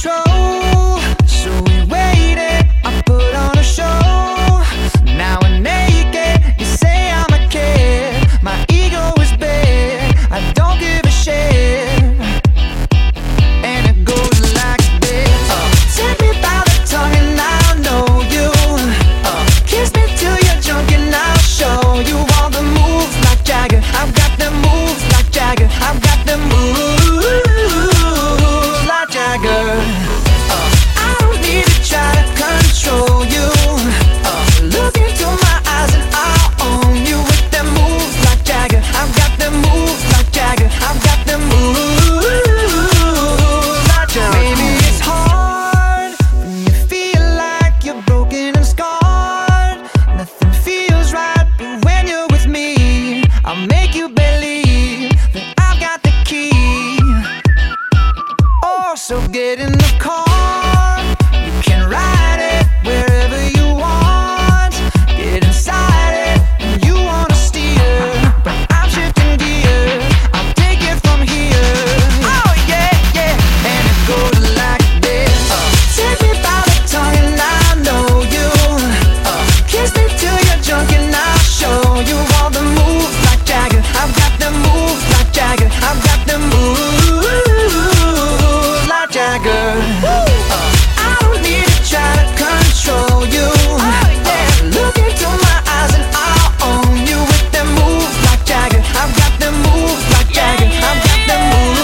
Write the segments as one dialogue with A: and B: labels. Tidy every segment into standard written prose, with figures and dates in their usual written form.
A: control. So we waited, I put on a show. Now we're naked, you say I'm a kid. My ego is big, I don't give a shit. And it goes like this. Take me by the tongue and I'll know you. Kiss me till you're drunk and I'll show you all the moves like Jagger. I've got the moves like Jagger. I've got the moves like Jagger. I don't need to try to control you. Look into my eyes and I'll own you with them moves like Jagger. I've got the moves like Jagger. I've got the moves like Jagger. Maybe it's hard when you feel like you're broken and scarred. Nothing feels right, but when you're with me, I'll make you believe that I've got the key. Oh, so get in the car, you can ride it wherever you want. Get inside it when you wanna steer, but I'm shifting gears, I'll take it from here. Oh yeah, yeah, and it goes like this. Take me by the tongue and I know you. Kiss me till you're drunk and I'll show you all the moves like Jagger. I've got the moves like Jagger. I've got the moves like Jagger. I don't need to try to control you. Look into my eyes and I'll own you with them moves like Jagger. I've got the moves like Jagger. I've got the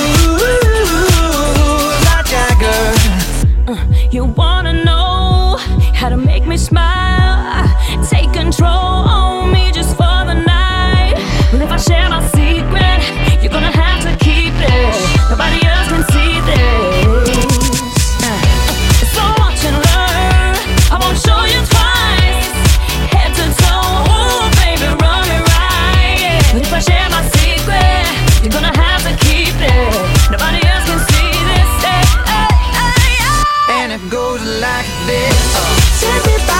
A: moves like Jagger.
B: You wanna know how to make me smile? Take control on me just for the night. But if I share my secret, you're gonna have to keep it. Nobody else can see this. So watch and learn. I won't show you twice. Head to toe, ooh, baby, run it right. But if I share my secret, you're gonna have to keep it. Nobody else can see this.
A: And it goes like this. Take me by